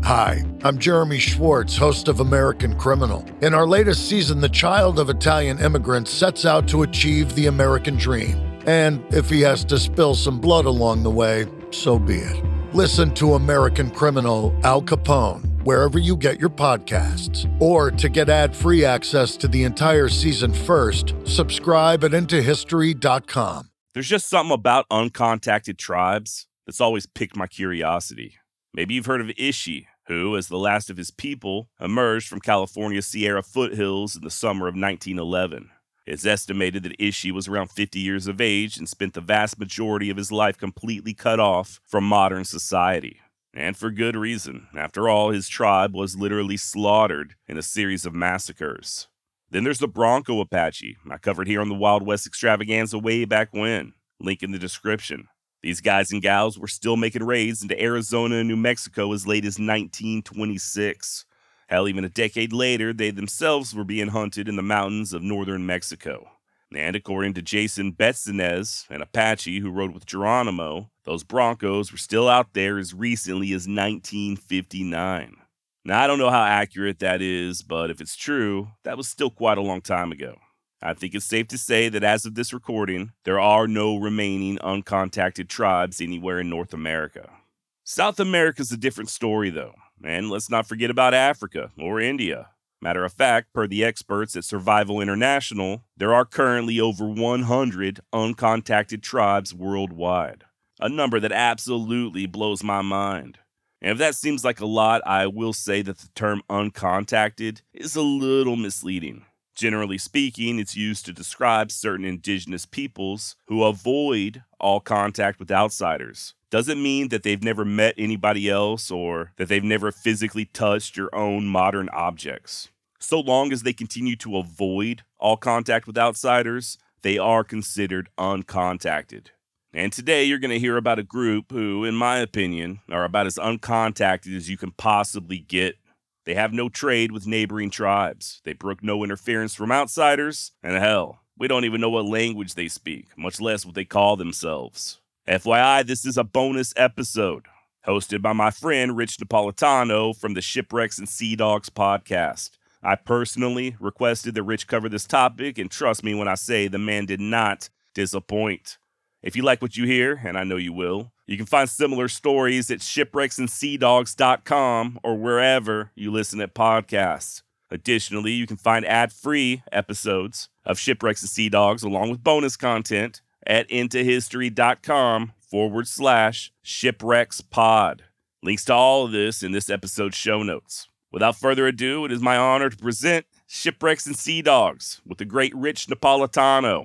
Hi, I'm Jeremy Schwartz, host of American Criminal. In our latest season, the child of Italian immigrants sets out to achieve the American dream. And if he has to spill some blood along the way, so be it. Listen to American Criminal Al Capone wherever you get your podcasts. Or to get ad-free access to the entire season first, subscribe at IntoHistory.com. There's just something about uncontacted tribes that's always piqued my curiosity. Maybe you've heard of Ishi, who, as the last of his people, emerged from California's Sierra foothills in the summer of 1911. It's estimated that Ishi was around 50 years of age and spent the vast majority of his life completely cut off from modern society. And for good reason. After all, his tribe was literally slaughtered in a series of massacres. Then there's the Bronco Apache, I covered here on the Wild West Extravaganza way back when. Link in the description. These guys and gals were still making raids into Arizona and New Mexico as late as 1926. Hell, even a decade later, they themselves were being hunted in the mountains of northern Mexico. And according to Jason Betsinez, an Apache who rode with Geronimo, those Broncos were still out there as recently as 1959. Now, I don't know how accurate that is, but if it's true, that was still quite a long time ago. I think it's safe to say that as of this recording, there are no remaining uncontacted tribes anywhere in North America. South America's a different story, though, and let's not forget about Africa or India. Matter of fact, per the experts at Survival International, there are currently over 100 uncontacted tribes worldwide, a number that absolutely blows my mind. And if that seems like a lot, I will say that the term uncontacted is a little misleading. Generally speaking, it's used to describe certain indigenous peoples who avoid all contact with outsiders. Doesn't mean that they've never met anybody else or that they've never physically touched your own modern objects. So long as they continue to avoid all contact with outsiders, they are considered uncontacted. And today you're going to hear about a group who, in my opinion, are about as uncontacted as you can possibly get. They have no trade with neighboring tribes. They brook no interference from outsiders, and hell, we don't even know what language they speak, much less what they call themselves. FYI, this is a bonus episode, hosted by my friend Rich Napolitano from the Shipwrecks and Sea Dogs podcast. I personally requested that Rich cover this topic, and trust me when I say the man did not disappoint. If you like what you hear, and I know you will, you can find similar stories at shipwrecksandseadogs.com or wherever you listen to podcasts. Additionally, you can find ad-free episodes of Shipwrecks and Sea Dogs along with bonus content at intohistory.com/shipwreckspod. Links to all of this in this episode's show notes. Without further ado, it is my honor to present Shipwrecks and Sea Dogs with the great Rich Napolitano.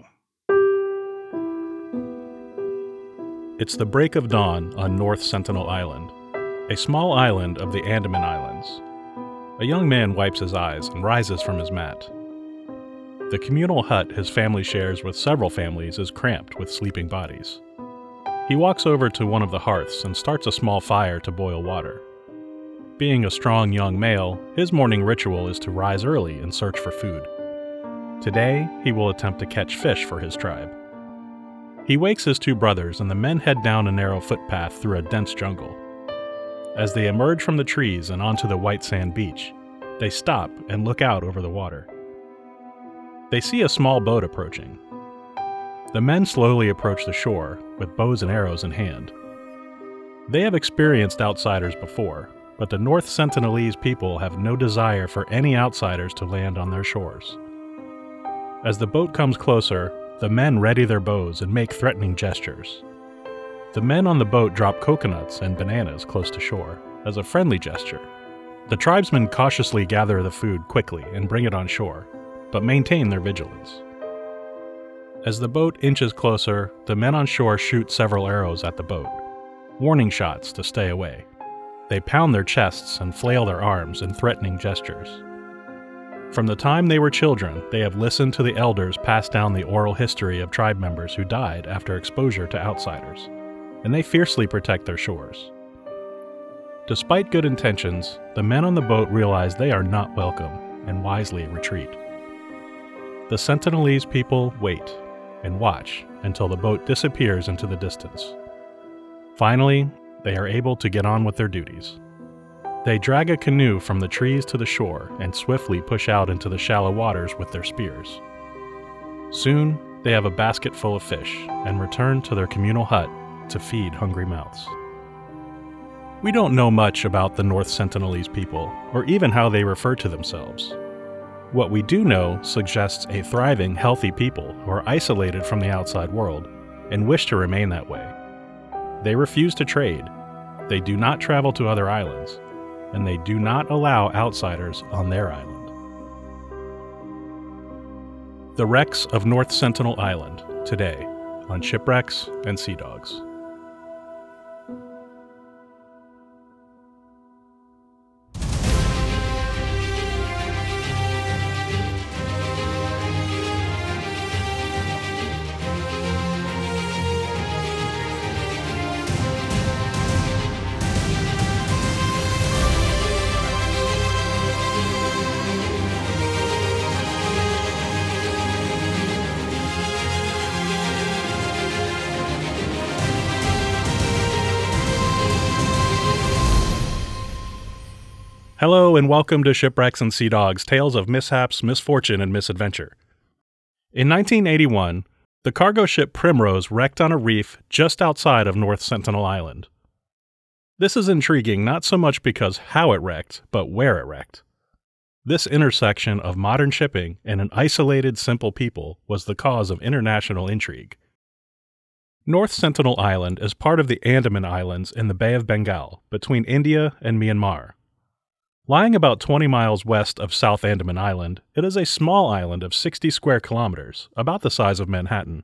It's the break of dawn on North Sentinel Island, a small island of the Andaman Islands. A young man wipes his eyes and rises from his mat. The communal hut his family shares with several families is cramped with sleeping bodies. He walks over to one of the hearths and starts a small fire to boil water. Being a strong young male, his morning ritual is to rise early and search for food. Today, he will attempt to catch fish for his tribe. He wakes his two brothers and the men head down a narrow footpath through a dense jungle. As they emerge from the trees and onto the white sand beach, they stop and look out over the water. They see a small boat approaching. The men slowly approach the shore with bows and arrows in hand. They have experienced outsiders before, but the North Sentinelese people have no desire for any outsiders to land on their shores. As the boat comes closer, the men ready their bows and make threatening gestures. The men on the boat drop coconuts and bananas close to shore as a friendly gesture. The tribesmen cautiously gather the food quickly and bring it on shore, but maintain their vigilance. As the boat inches closer, the men on shore shoot several arrows at the boat, warning shots to stay away. They pound their chests and flail their arms in threatening gestures. From the time they were children, they have listened to the elders pass down the oral history of tribe members who died after exposure to outsiders, and they fiercely protect their shores. Despite good intentions, the men on the boat realize they are not welcome and wisely retreat. The Sentinelese people wait and watch until the boat disappears into the distance. Finally, they are able to get on with their duties. They drag a canoe from the trees to the shore and swiftly push out into the shallow waters with their spears. Soon, they have a basket full of fish and return to their communal hut to feed hungry mouths. We don't know much about the North Sentinelese people, or even how they refer to themselves. What we do know suggests a thriving, healthy people who are isolated from the outside world and wish to remain that way. They refuse to trade, they do not travel to other islands, and they do not allow outsiders on their island. The wrecks of North Sentinel Island, today, on Shipwrecks and Sea Dogs. Hello and welcome to Shipwrecks and Sea Dogs, tales of mishaps, misfortune, and misadventure. In 1981, the cargo ship Primrose wrecked on a reef just outside of North Sentinel Island. This is intriguing not so much because how it wrecked, but where it wrecked. This intersection of modern shipping and an isolated, simple people was the cause of international intrigue. North Sentinel Island is part of the Andaman Islands in the Bay of Bengal, between India and Myanmar. Lying about 20 miles west of South Andaman Island, it is a small island of 60 square kilometers, about the size of Manhattan.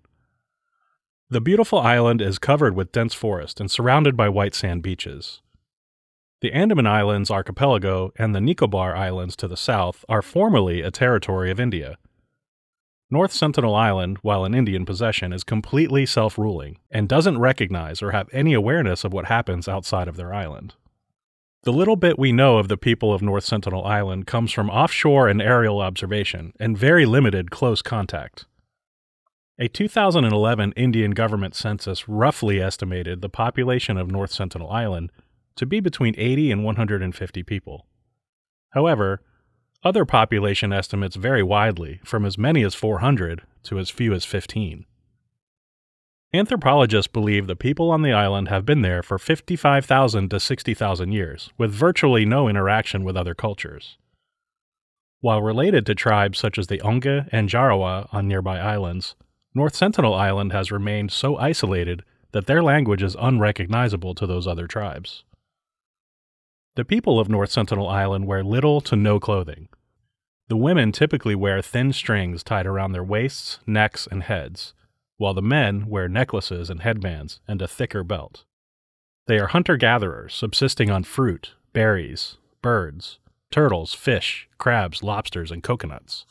The beautiful island is covered with dense forest and surrounded by white sand beaches. The Andaman Islands archipelago and the Nicobar Islands to the south are formerly a territory of India. North Sentinel Island, while an Indian possession, is completely self-ruling and doesn't recognize or have any awareness of what happens outside of their island. The little bit we know of the people of North Sentinel Island comes from offshore and aerial observation and very limited close contact. A 2011 Indian government census roughly estimated the population of North Sentinel Island to be between 80 and 150 people. However, other population estimates vary widely, from as many as 400 to as few as 15. Anthropologists believe the people on the island have been there for 55,000 to 60,000 years, with virtually no interaction with other cultures. While related to tribes such as the Onge and Jarawa on nearby islands, North Sentinel Island has remained so isolated that their language is unrecognizable to those other tribes. The people of North Sentinel Island wear little to no clothing. The women typically wear thin strings tied around their waists, necks, and heads, while the men wear necklaces and headbands and a thicker belt. They are hunter-gatherers, subsisting on fruit, berries, birds, turtles, fish, crabs, lobsters, and coconuts.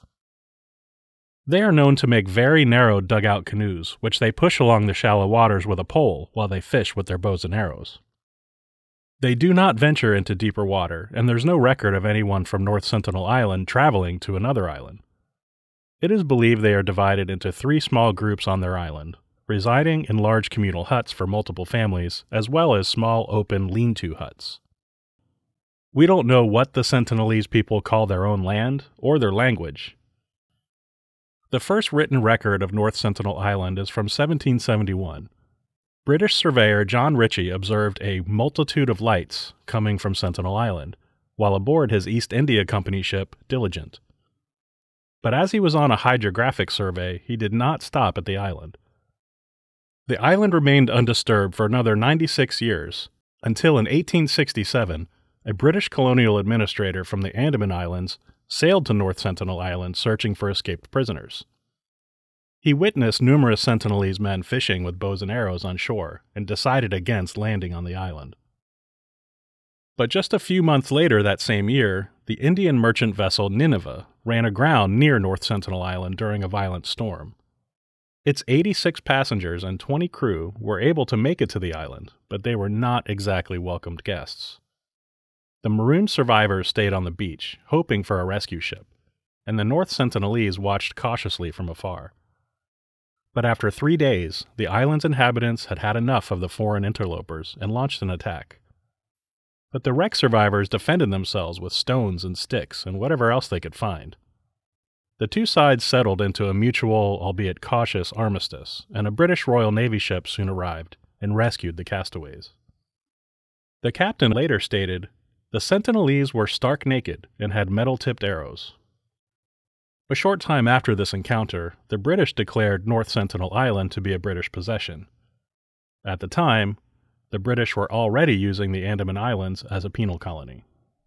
They are known to make very narrow dugout canoes, which they push along the shallow waters with a pole while they fish with their bows and arrows. They do not venture into deeper water, and there's no record of anyone from North Sentinel Island traveling to another island. It is believed they are divided into 3 small groups on their island, residing in large communal huts for multiple families, as well as small open lean-to huts. We don't know what the Sentinelese people call their own land or their language. The first written record of North Sentinel Island is from 1771. British surveyor John Ritchie observed a multitude of lights coming from Sentinel Island, while aboard his East India Company ship Diligent. But as he was on a hydrographic survey, he did not stop at the island. The island remained undisturbed for another 96 years, until in 1867, a British colonial administrator from the Andaman Islands sailed to North Sentinel Island searching for escaped prisoners. He witnessed numerous Sentinelese men fishing with bows and arrows on shore and decided against landing on the island. But just a few months later that same year, the Indian merchant vessel Nineveh ran aground near North Sentinel Island during a violent storm. Its 86 passengers and 20 crew were able to make it to the island, but they were not exactly welcomed guests. The marooned survivors stayed on the beach, hoping for a rescue ship, and the North Sentinelese watched cautiously from afar. But after 3 days, the island's inhabitants had had enough of the foreign interlopers and launched an attack. but the wreck survivors defended themselves with stones and sticks and whatever else they could find. The two sides settled into a mutual, albeit cautious, armistice, and a British Royal Navy ship soon arrived and rescued the castaways. The captain later stated, "The Sentinelese were stark naked and had metal-tipped arrows." A short time after this encounter, the British declared North Sentinel Island to be a British possession. At the time, the British were already using the Andaman Islands as a penal colony.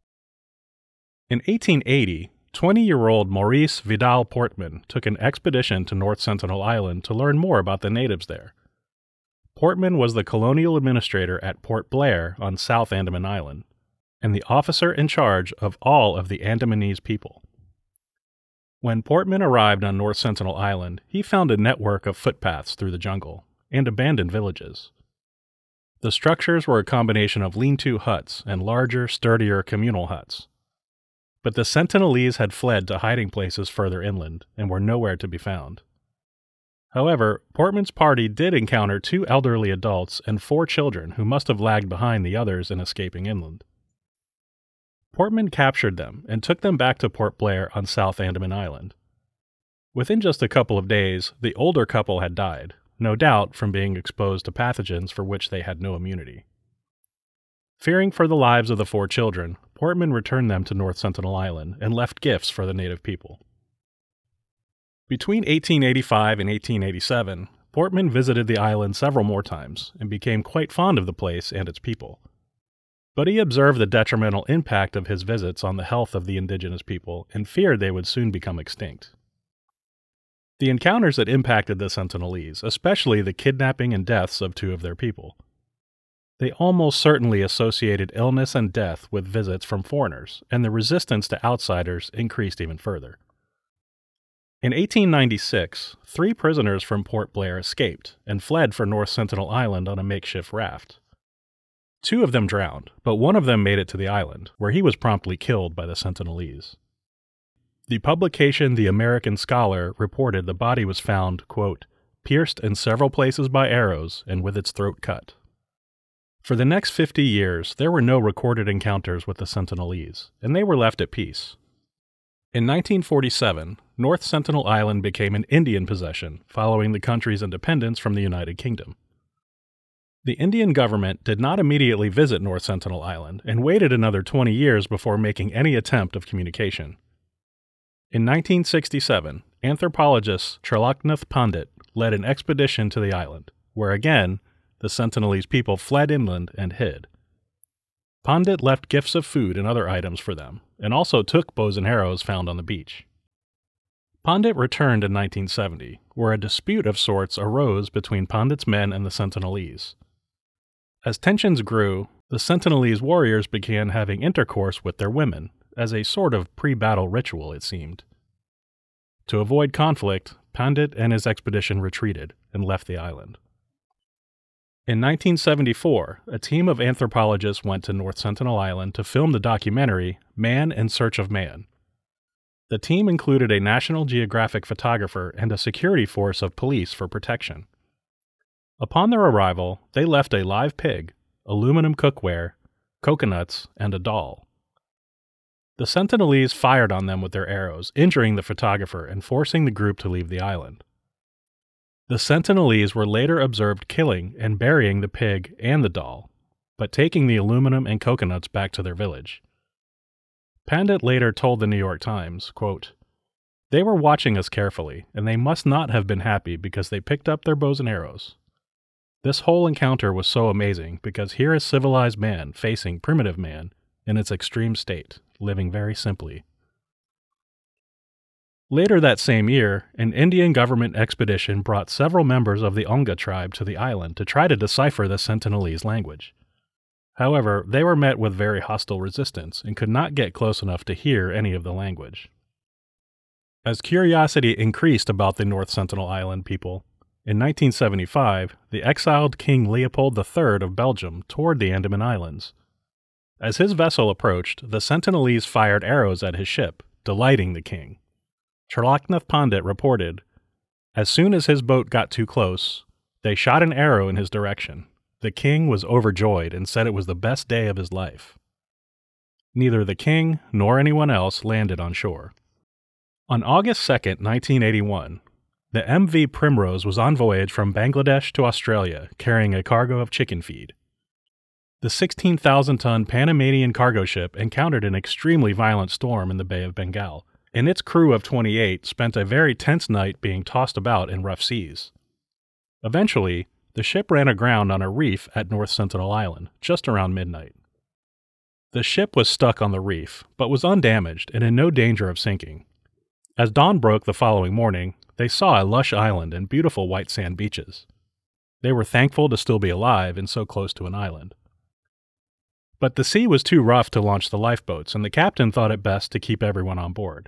In 1880, 20-year-old Maurice Vidal Portman took an expedition to North Sentinel Island to learn more about the natives there. Portman was the colonial administrator at Port Blair on South Andaman Island, and the officer in charge of all of the Andamanese people. When Portman arrived on North Sentinel Island, he found a network of footpaths through the jungle and abandoned villages. The structures were a combination of lean-to huts and larger, sturdier communal huts. But the Sentinelese had fled to hiding places further inland and were nowhere to be found. However, Portman's party did encounter 2 elderly adults and 4 children who must have lagged behind the others in escaping inland. Portman captured them and took them back to Port Blair on South Andaman Island. Within just a couple of days, the older couple had died, no doubt from being exposed to pathogens for which they had no immunity. Fearing for the lives of the 4 children, Portman returned them to North Sentinel Island and left gifts for the native people. Between 1885 and 1887, Portman visited the island several more times and became quite fond of the place and its people. But he observed the detrimental impact of his visits on the health of the indigenous people and feared they would soon become extinct. The encounters that impacted the Sentinelese, especially the kidnapping and deaths of 2 of their people. They almost certainly associated illness and death with visits from foreigners, and the resistance to outsiders increased even further. In 1896, 3 prisoners from Port Blair escaped and fled for North Sentinel Island on a makeshift raft. 2 of them drowned, but one of them made it to the island, where he was promptly killed by the Sentinelese. The publication The American Scholar reported the body was found, quote, pierced in several places by arrows and with its throat cut. For the next 50 years, there were no recorded encounters with the Sentinelese, and they were left at peace. In 1947, North Sentinel Island became an Indian possession following the country's independence from the United Kingdom. The Indian government did not immediately visit North Sentinel Island and waited another 20 years before making any attempt of communication. In 1967, anthropologist Charlaknath Pandit led an expedition to the island, where again, the Sentinelese people fled inland and hid. Pandit left gifts of food and other items for them, and also took bows and arrows found on the beach. Pandit returned in 1970, where a dispute of sorts arose between Pandit's men and the Sentinelese. As tensions grew, the Sentinelese warriors began having intercourse with their women, as a sort of pre-battle ritual, it seemed. To avoid conflict, Pandit and his expedition retreated and left the island. In 1974, a team of anthropologists went to North Sentinel Island to film the documentary Man in Search of Man. The team included a National Geographic photographer and a security force of police for protection. Upon their arrival, they left a live pig, aluminum cookware, coconuts, and a doll. The Sentinelese fired on them with their arrows, injuring the photographer and forcing the group to leave the island. The Sentinelese were later observed killing and burying the pig and the doll, but taking the aluminum and coconuts back to their village. Pandit later told the New York Times, quote, "They were watching us carefully, and they must not have been happy because they picked up their bows and arrows. This whole encounter was so amazing because here is civilized man facing primitive man in its extreme state, living very simply." Later that same year, an Indian government expedition brought several members of the Onga tribe to the island to try to decipher the Sentinelese language. However, they were met with very hostile resistance and could not get close enough to hear any of the language. As curiosity increased about the North Sentinel Island people, in 1975, the exiled King Leopold III of Belgium toured the Andaman Islands. As his vessel approached, the Sentinelese fired arrows at his ship, delighting the king. Charlaknath Pandit reported, "As soon as his boat got too close, they shot an arrow in his direction. The king was overjoyed and said it was the best day of his life." Neither the king nor anyone else landed on shore. On August 2, 1981, the MV Primrose was on voyage from Bangladesh to Australia carrying a cargo of chicken feed. The 16,000-ton Panamanian cargo ship encountered an extremely violent storm in the Bay of Bengal, and its crew of 28 spent a very tense night being tossed about in rough seas. Eventually, the ship ran aground on a reef at North Sentinel Island, just around midnight. The ship was stuck on the reef, but was undamaged and in no danger of sinking. As dawn broke the following morning, they saw a lush island and beautiful white sand beaches. They were thankful to still be alive and so close to an island. But the sea was too rough to launch the lifeboats, and the captain thought it best to keep everyone on board.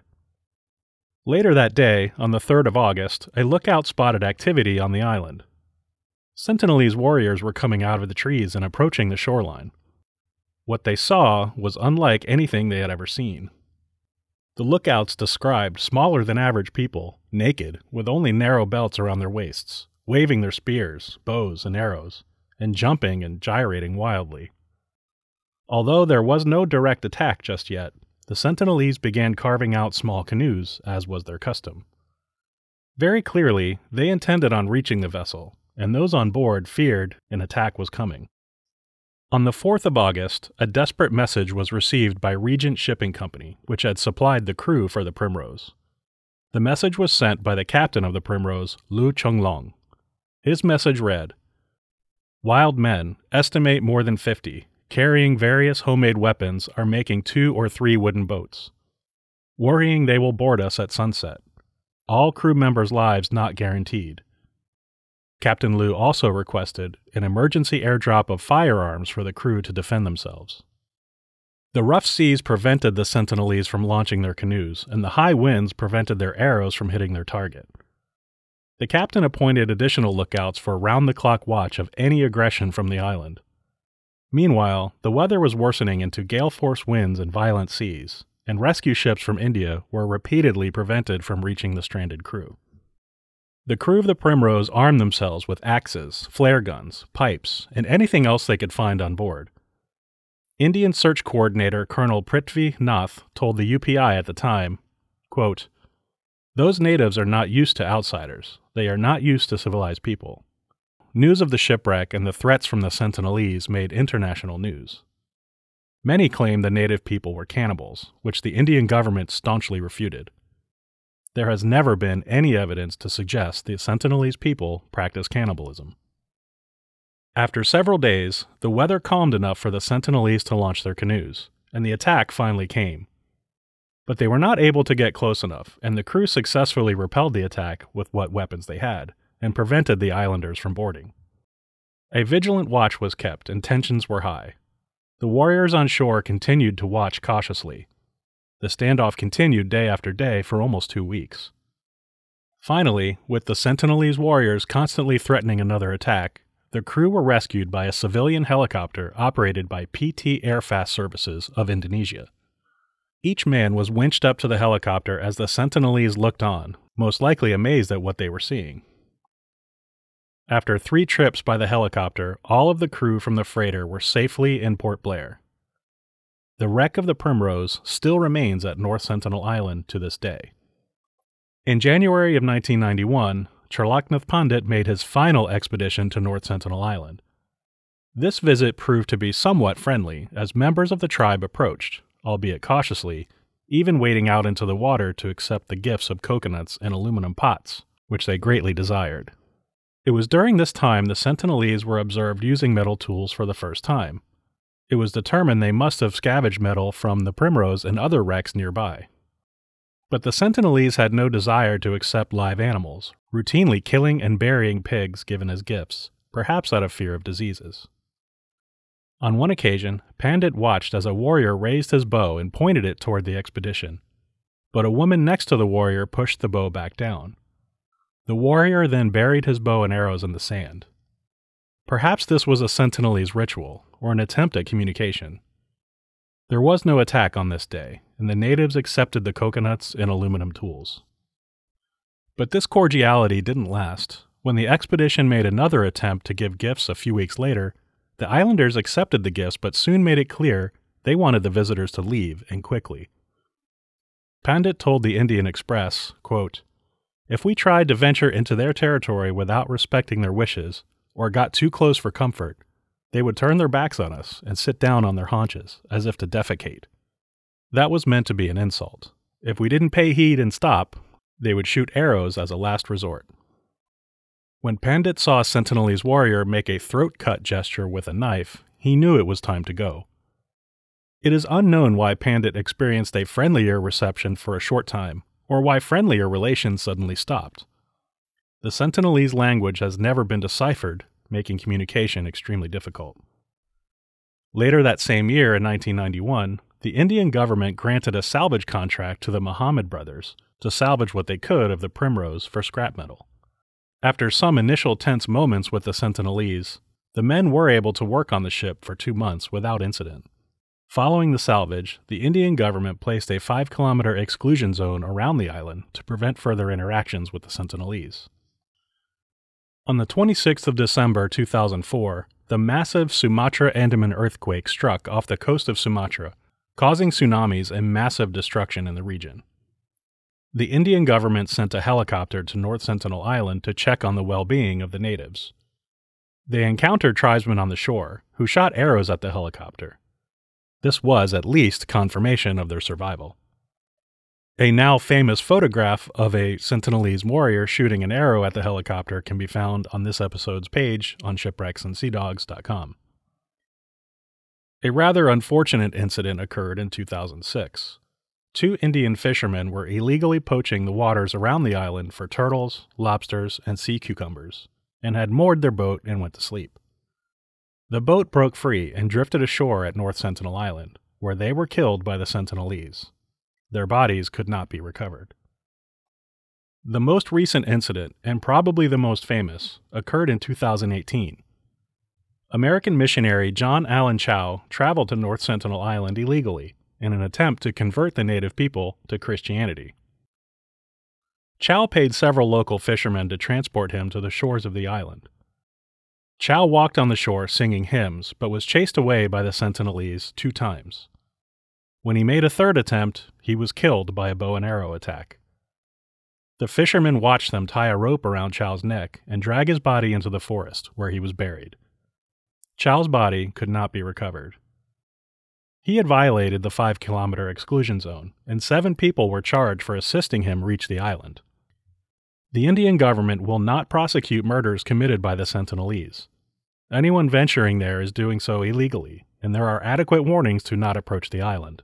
Later that day, on the 3rd of August, a lookout spotted activity on the island. Sentinelese warriors were coming out of the trees and approaching the shoreline. What they saw was unlike anything they had ever seen. The lookouts described smaller than average people, naked, with only narrow belts around their waists, waving their spears, bows, and arrows, and jumping and gyrating wildly. Although there was no direct attack just yet, the Sentinelese began carving out small canoes, as was their custom. Very clearly, they intended on reaching the vessel, and those on board feared an attack was coming. On the 4th of August, a desperate message was received by Regent Shipping Company, which had supplied the crew for the Primrose. The message was sent by the captain of the Primrose, Lu Chonglong. His message read, "Wild men, estimate more than 50, carrying various homemade weapons, are making 2 or 3 wooden boats. Worrying they will board us at sunset. All crew members' lives not guaranteed." Captain Lu also requested an emergency airdrop of firearms for the crew to defend themselves. The rough seas prevented the Sentinelese from launching their canoes, and the high winds prevented their arrows from hitting their target. The captain appointed additional lookouts for round-the-clock watch of any aggression from the island. Meanwhile, the weather was worsening into gale-force winds and violent seas, and rescue ships from India were repeatedly prevented from reaching the stranded crew. The crew of the Primrose armed themselves with axes, flare guns, pipes, and anything else they could find on board. Indian Search Coordinator Colonel Prithvi Nath told the UPI at the time, quote, "Those natives are not used to outsiders. They are not used to civilized people." News of the shipwreck and the threats from the Sentinelese made international news. Many claimed the native people were cannibals, which the Indian government staunchly refuted. There has never been any evidence to suggest the Sentinelese people practice cannibalism. After several days, the weather calmed enough for the Sentinelese to launch their canoes, and the attack finally came. But they were not able to get close enough, and the crew successfully repelled the attack with what weapons they had, and prevented the islanders from boarding. A vigilant watch was kept, and tensions were high. The warriors on shore continued to watch cautiously. The standoff continued day after day for almost 2 weeks. Finally, with the Sentinelese warriors constantly threatening another attack, the crew were rescued by a civilian helicopter operated by PT Airfast Services of Indonesia. Each man was winched up to the helicopter as the Sentinelese looked on, most likely amazed at what they were seeing. After 3 trips by the helicopter, all of the crew from the freighter were safely in Port Blair. The wreck of the Primrose still remains at North Sentinel Island to this day. In January of 1991, Charlaknath Pandit made his final expedition to North Sentinel Island. This visit proved to be somewhat friendly as members of the tribe approached, albeit cautiously, even wading out into the water to accept the gifts of coconuts and aluminum pots, which they greatly desired. It was during this time the Sentinelese were observed using metal tools for the first time. It was determined they must have scavenged metal from the Primrose and other wrecks nearby. But the Sentinelese had no desire to accept live animals, routinely killing and burying pigs given as gifts, perhaps out of fear of diseases. On one occasion, Pandit watched as a warrior raised his bow and pointed it toward the expedition, but a woman next to the warrior pushed the bow back down. The warrior then buried his bow and arrows in the sand. Perhaps this was a Sentinelese ritual, or an attempt at communication. There was no attack on this day, and the natives accepted the coconuts and aluminum tools. But this cordiality didn't last. When the expedition made another attempt to give gifts a few weeks later, the islanders accepted the gifts but soon made it clear They wanted the visitors to leave, and quickly. Pandit told the Indian Express, quote, "If we tried to venture into their territory without respecting their wishes, or got too close for comfort, they would turn their backs on us and sit down on their haunches, as if to defecate. That was meant to be an insult. If we didn't pay heed and stop, they would shoot arrows as a last resort." When Pandit saw a Sentinelese warrior make a throat-cut gesture with a knife, he knew it was time to go. It is unknown why Pandit experienced a friendlier reception for a short time, or why friendlier relations suddenly stopped. The Sentinelese language has never been deciphered, making communication extremely difficult. Later that same year, in 1991, the Indian government granted a salvage contract to the Muhammad brothers to salvage what they could of the Primrose for scrap metal. After some initial tense moments with the Sentinelese, the men were able to work on the ship for 2 months without incident. Following the salvage, the Indian government placed a 5-kilometer exclusion zone around the island to prevent further interactions with the Sentinelese. On the 26th of December 2004, the massive Sumatra-Andaman earthquake struck off the coast of Sumatra, causing tsunamis and massive destruction in the region. The Indian government sent a helicopter to North Sentinel Island to check on the well-being of the natives. They encountered tribesmen on the shore, who shot arrows at the helicopter. This was at least confirmation of their survival. A now famous photograph of a Sentinelese warrior shooting an arrow at the helicopter can be found on this episode's page on shipwrecksandseadogs.com. A rather unfortunate incident occurred in 2006. 2 Indian fishermen were illegally poaching the waters around the island for turtles, lobsters, and sea cucumbers, and had moored their boat and went to sleep. The boat broke free and drifted ashore at North Sentinel Island, where they were killed by the Sentinelese. Their bodies could not be recovered. The most recent incident, and probably the most famous, occurred in 2018. American missionary John Allen Chau traveled to North Sentinel Island illegally in an attempt to convert the native people to Christianity. Chau paid several local fishermen to transport him to the shores of the island. Chau walked on the shore singing hymns, but was chased away by the Sentinelese 2 times. When he made a 3rd attempt, he was killed by a bow and arrow attack. The fishermen watched them tie a rope around Chau's neck and drag his body into the forest, where he was buried. Chau's body could not be recovered. He had violated the 5-kilometer exclusion zone, and 7 people were charged for assisting him reach the island. The Indian government will not prosecute murders committed by the Sentinelese. Anyone venturing there is doing so illegally, and there are adequate warnings to not approach the island.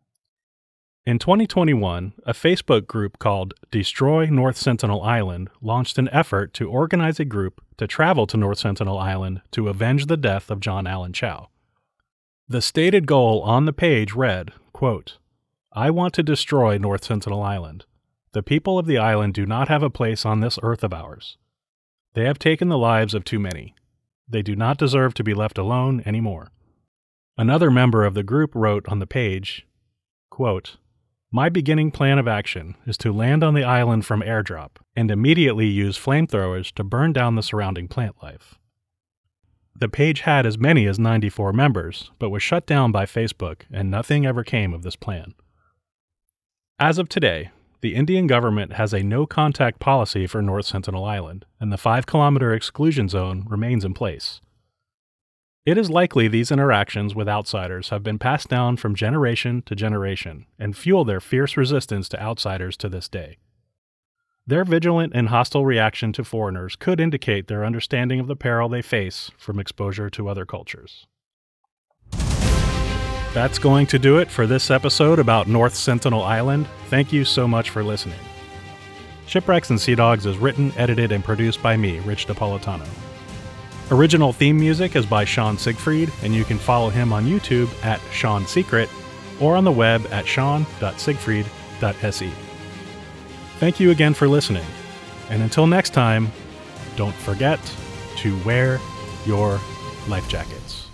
In 2021, a Facebook group called Destroy North Sentinel Island launched an effort to organize a group to travel to North Sentinel Island to avenge the death of John Allen Chau. The stated goal on the page read, quote, "I want to destroy North Sentinel Island. The people of the island do not have a place on this earth of ours. They have taken the lives of too many. They do not deserve to be left alone anymore." Another member of the group wrote on the page, quote, "My beginning plan of action is to land on the island from airdrop and immediately use flamethrowers to burn down the surrounding plant life." The page had as many as 94 members, but was shut down by Facebook, and nothing ever came of this plan. As of today, the Indian government has a no-contact policy for North Sentinel Island, and the 5-kilometer exclusion zone remains in place. It is likely these interactions with outsiders have been passed down from generation to generation and fuel their fierce resistance to outsiders to this day. Their vigilant and hostile reaction to foreigners could indicate their understanding of the peril they face from exposure to other cultures. That's going to do it for this episode about North Sentinel Island. Thank you so much for listening. Shipwrecks and Sea Dogs is written, edited, and produced by me, Rich Napolitano. Original theme music is by Sean Siegfried, and you can follow him on YouTube at Sean Secret or on the web at sean.siegfried.se. Thank you again for listening, and until next time, don't forget to wear your life jackets.